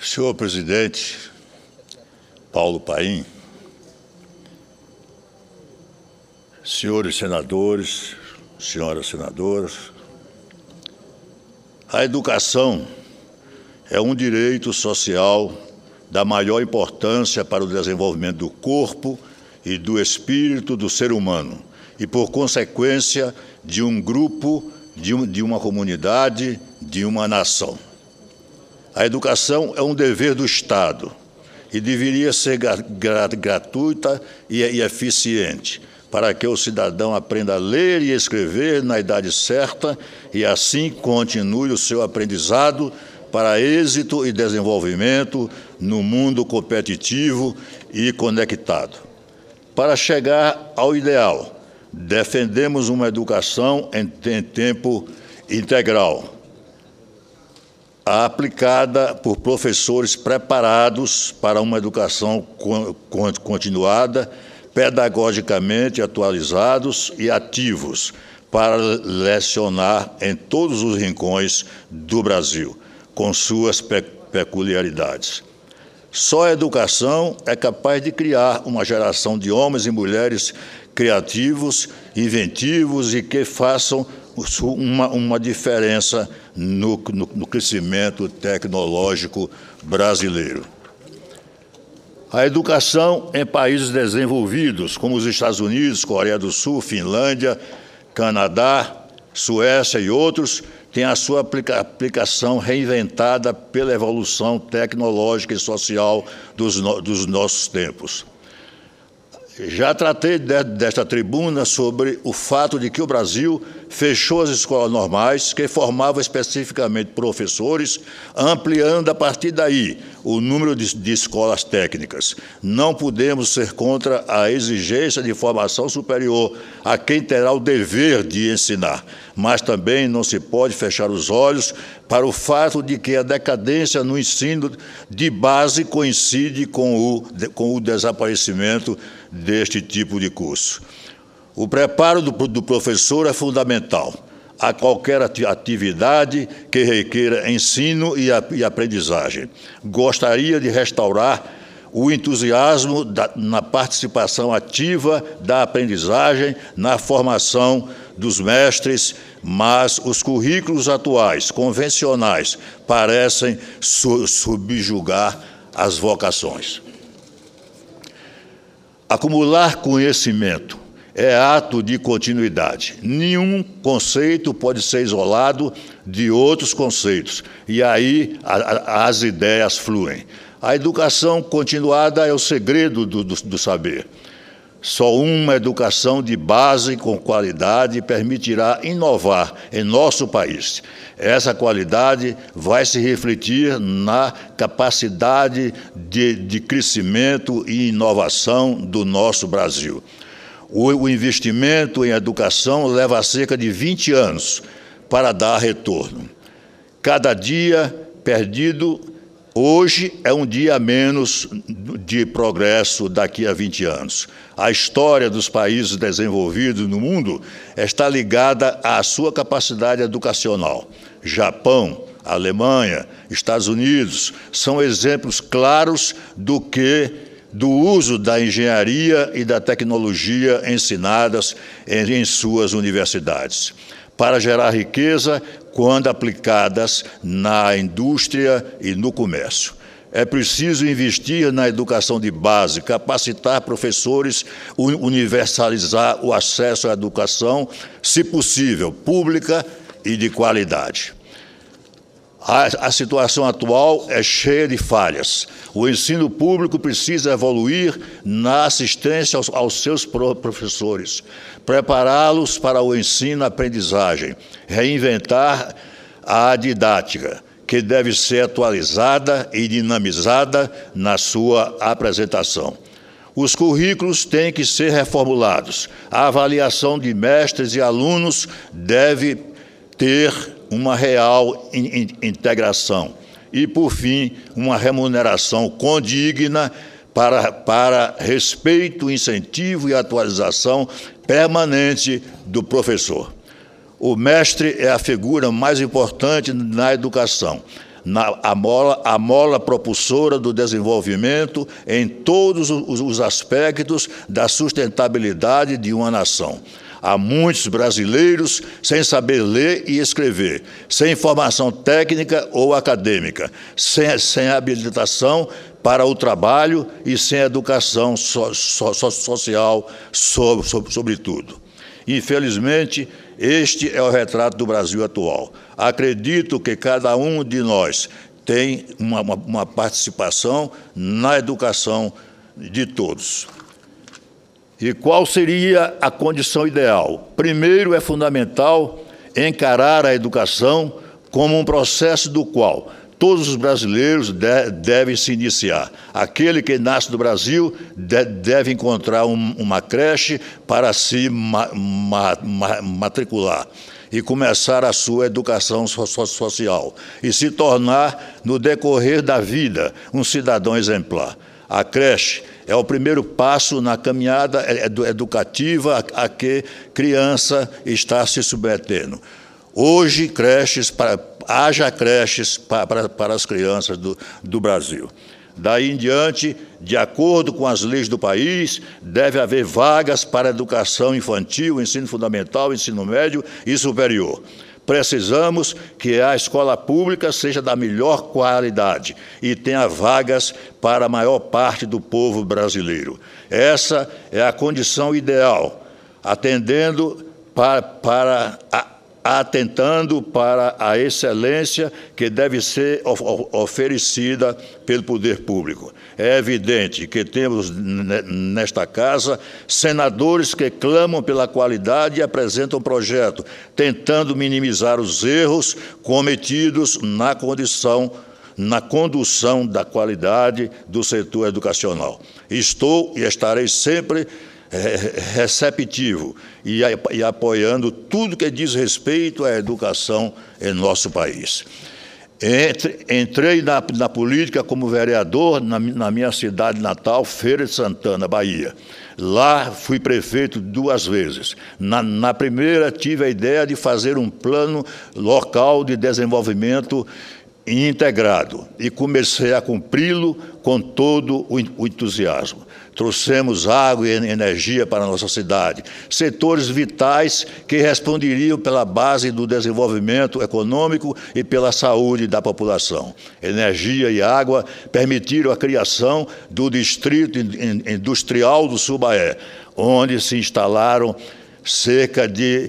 Senhor presidente Paulo Paim, senhores senadores, senhoras senadoras, a educação é um direito social da maior importância para o desenvolvimento do corpo e do espírito do ser humano e, por consequência, de um grupo, de uma comunidade, de uma nação. A educação é um dever do Estado e deveria ser gratuita e eficiente, para que o cidadão aprenda a ler e escrever na idade certa e assim continue o seu aprendizado para êxito e desenvolvimento no mundo competitivo e conectado. Para chegar ao ideal, defendemos uma educação em tempo integral, aplicada por professores preparados para uma educação continuada, pedagogicamente atualizados e ativos para lecionar em todos os rincões do Brasil, com suas peculiaridades. Só a educação é capaz de criar uma geração de homens e mulheres criativos, inventivos e que façam uma diferença no crescimento tecnológico brasileiro. A educação em países desenvolvidos, como os Estados Unidos, Coreia do Sul, Finlândia, Canadá, Suécia e outros, tem a sua aplicação reinventada pela evolução tecnológica e social dos nossos tempos. Já tratei desta tribuna sobre o fato de que o Brasil fechou as escolas normais, que formavam especificamente professores, ampliando a partir daí o número de escolas técnicas. Não podemos ser contra a exigência de formação superior a quem terá o dever de ensinar, mas também não se pode fechar os olhos para o fato de que a decadência no ensino de base coincide com o desaparecimento deste tipo de curso. O preparo do professor é fundamental a qualquer atividade que requeira ensino e aprendizagem. Gostaria de restaurar o entusiasmo na participação ativa da aprendizagem, na formação dos mestres, mas os currículos atuais, convencionais, parecem subjugar as vocações. Acumular conhecimento é ato de continuidade. Nenhum conceito pode ser isolado de outros conceitos, e aí as ideias fluem. A educação continuada é o segredo do saber. Só uma educação de base com qualidade permitirá inovar em nosso país. Essa qualidade vai se refletir na capacidade de crescimento e inovação do nosso Brasil. O investimento em educação leva cerca de 20 anos para dar retorno. Cada dia perdido hoje é um dia a menos de progresso daqui a 20 anos. A história dos países desenvolvidos no mundo está ligada à sua capacidade educacional. Japão, Alemanha, Estados Unidos são exemplos claros do uso da engenharia e da tecnologia ensinadas em suas universidades, para gerar riqueza quando aplicadas na indústria e no comércio. É preciso investir na educação de base, capacitar professores, universalizar o acesso à educação, se possível, pública e de qualidade. A situação atual é cheia de falhas. O ensino público precisa evoluir na assistência aos seus professores, prepará-los para o ensino-aprendizagem, reinventar a didática, que deve ser atualizada e dinamizada na sua apresentação. Os currículos têm que ser reformulados. A avaliação de mestres e alunos deve ter uma real integração e, por fim, uma remuneração condigna para respeito, incentivo e atualização permanente do professor. O mestre é a figura mais importante na educação. a mola propulsora do desenvolvimento em todos os aspectos da sustentabilidade de uma nação. Há muitos brasileiros sem saber ler e escrever, sem formação técnica ou acadêmica, sem habilitação para o trabalho e sem educação social, sobretudo. Infelizmente, este é o retrato do Brasil atual. Acredito que cada um de nós tem uma participação na educação de todos. E qual seria a condição ideal? Primeiro, é fundamental encarar a educação como um processo do qual todos os brasileiros devem se iniciar. Aquele que nasce no Brasil deve encontrar uma creche para se matricular e começar a sua educação social e se tornar, no decorrer da vida, um cidadão exemplar. A creche é o primeiro passo na caminhada educativa a que criança está se submetendo. Hoje, haja creches para as crianças do Brasil. Daí em diante, de acordo com as leis do país, deve haver vagas para educação infantil, ensino fundamental, ensino médio e superior. Precisamos que a escola pública seja da melhor qualidade e tenha vagas para a maior parte do povo brasileiro. Essa é a condição ideal, atentando para a excelência que deve ser oferecida pelo poder público. É evidente que temos nesta casa senadores que clamam pela qualidade e apresentam projeto, tentando minimizar os erros cometidos na condução da qualidade do setor educacional. Estou e estarei sempre receptivo e apoiando tudo que diz respeito à educação em nosso país. Entrei na política como vereador na minha cidade natal, Feira de Santana, Bahia. Lá fui prefeito 2 vezes. Na primeira, tive a ideia de fazer um plano local de desenvolvimento integrado e comecei a cumpri-lo com todo o entusiasmo. Trouxemos água e energia para a nossa cidade, setores vitais que responderiam pela base do desenvolvimento econômico e pela saúde da população. Energia e água permitiram a criação do Distrito Industrial do Subaé, onde se instalaram cerca de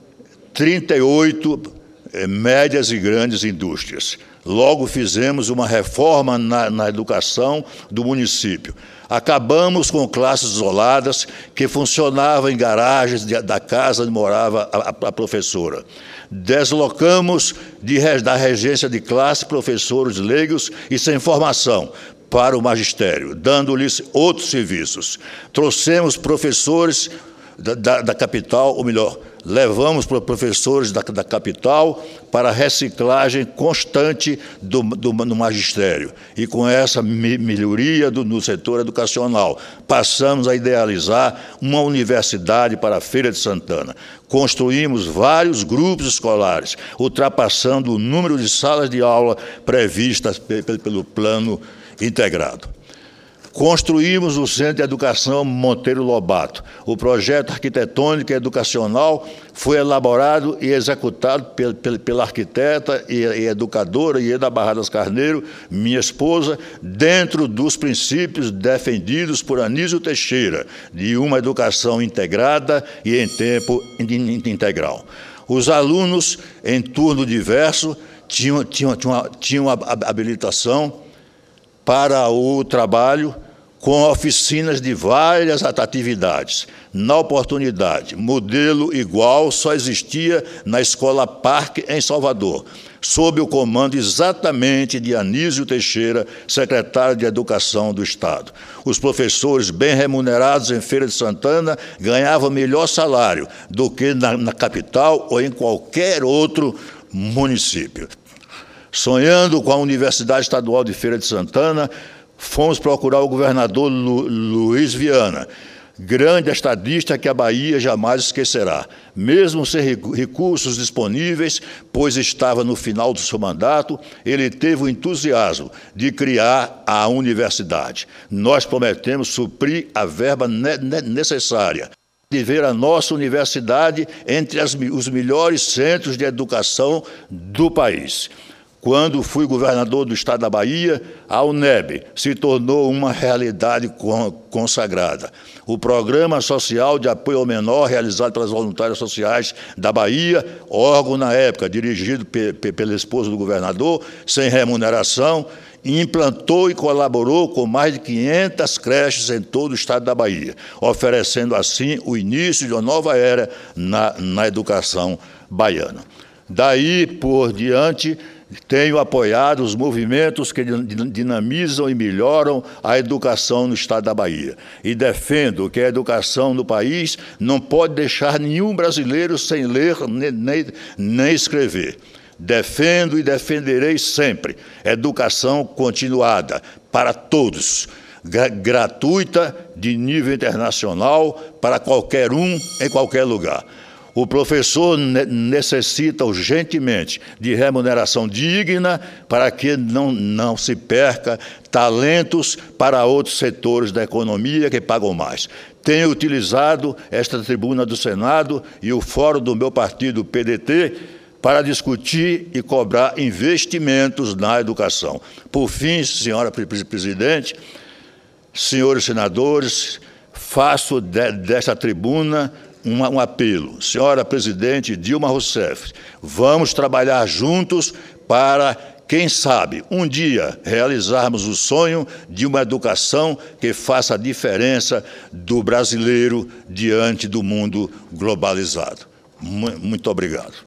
38 médias e grandes indústrias. Logo fizemos uma reforma na educação do município. Acabamos com classes isoladas que funcionavam em garagens da casa onde morava a professora. Deslocamos da regência de classe professores leigos e sem formação para o magistério, dando-lhes outros serviços. Trouxemos professores da capital, ou melhor, levamos professores da capital para a reciclagem constante no magistério. E com essa melhoria no setor educacional, passamos a idealizar uma universidade para a Feira de Santana. Construímos vários grupos escolares, ultrapassando o número de salas de aula previstas pelo plano integrado. Construímos o Centro de Educação Monteiro Lobato. O projeto arquitetônico e educacional foi elaborado e executado pela arquiteta e educadora Ieda Barradas Carneiro, minha esposa, dentro dos princípios defendidos por Anísio Teixeira, de uma educação integrada e em tempo integral. Os alunos, em turno diverso, tinham habilitação para o trabalho com oficinas de várias atividades. Na oportunidade, modelo igual só existia na Escola Parque, em Salvador, sob o comando exatamente de Anísio Teixeira, secretário de Educação do Estado. Os professores bem remunerados em Feira de Santana ganhavam melhor salário do que na capital ou em qualquer outro município. Sonhando com a Universidade Estadual de Feira de Santana, fomos procurar o governador Luiz Viana. grande estadista que a Bahia jamais esquecerá. Mesmo sem recursos disponíveis, pois estava no final do seu mandato, ele teve o entusiasmo de criar a universidade. Nós prometemos suprir a verba necessária de ver a nossa universidade entre os melhores centros de educação do país. Quando fui governador do estado da Bahia, a UNEB se tornou uma realidade consagrada. O Programa Social de Apoio ao Menor, realizado pelas voluntárias sociais da Bahia, órgão na época dirigido pela esposa do governador, sem remuneração, implantou e colaborou com mais de 500 creches em todo o estado da Bahia, oferecendo assim o início de uma nova era na educação baiana. Daí por diante, tenho apoiado os movimentos que dinamizam e melhoram a educação no estado da Bahia. E defendo que a educação no país não pode deixar nenhum brasileiro sem ler nem escrever. Defendo e defenderei sempre educação continuada para todos, gratuita, de nível internacional, para qualquer um, em qualquer lugar. O professor necessita urgentemente de remuneração digna para que não se perca talentos para outros setores da economia que pagam mais. Tenho utilizado esta tribuna do Senado e o fórum do meu partido, PDT, para discutir e cobrar investimentos na educação. Por fim, senhora presidente, senhores senadores, faço desta tribuna um apelo. Senhora presidente Dilma Rousseff, vamos trabalhar juntos para, quem sabe, um dia realizarmos o sonho de uma educação que faça a diferença do brasileiro diante do mundo globalizado. Muito obrigado.